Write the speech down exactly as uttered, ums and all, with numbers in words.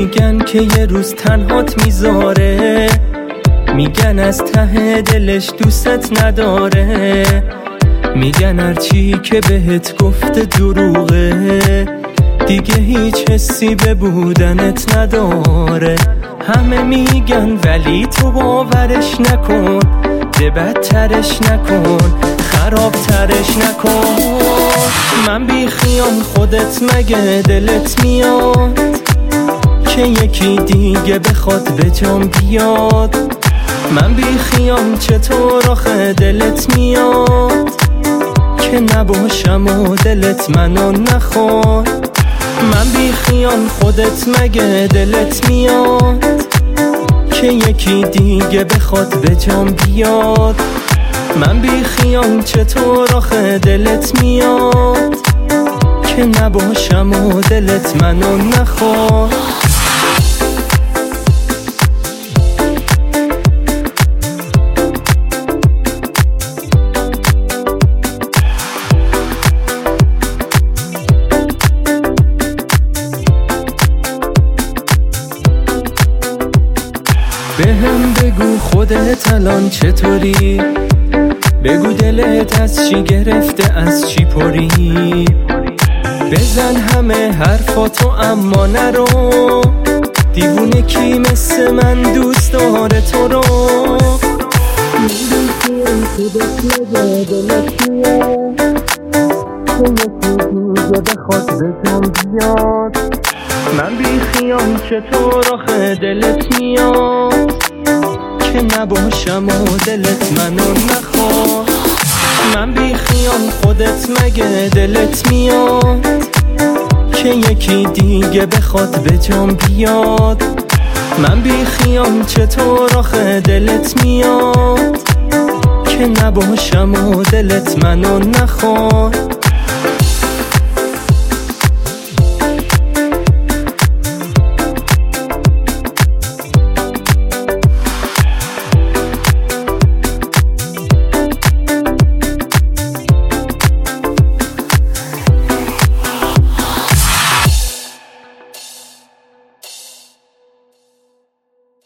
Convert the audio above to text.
میگن که یه روز تنهات میذاره، میگن از ته دلش دوستت نداره، میگن هرچی که بهت گفته دروغه، دیگه هیچ حسی به بودنت نداره. همه میگن ولی تو باورش نکن، ده بدترش نکن، خرابترش نکن. من بی خیال خودت مگه دلت میاد که یکی دیگه بخواد به جام بیاد؟ من بی خیال چطور آخه دلت میاد که نباشم و دلت منو نخواد؟ من بی خیال خودت مگه دلت میاد که یکی دیگه بخواد به جام بیاد؟ من بی خیال چطور آخه دلت میاد که نباشم و دلت منو نخواد؟ بهم بگو خودت الان چطوری، بگو دلت از چی گرفته از چی پری، بزن همه حرفاتو اما نرو، دیوونه کی مثل من دوست داره تو رو؟ من بی خیال چطور آخه دلت میاد که نباشم و دلت منو نخواد؟ من بی خیال خودت مگه دلت میاد که یکی دیگه بخواد به جام بیاد؟ من بی خیال چطور آخه دلت میاد که نباشم و دلت منو نخواد؟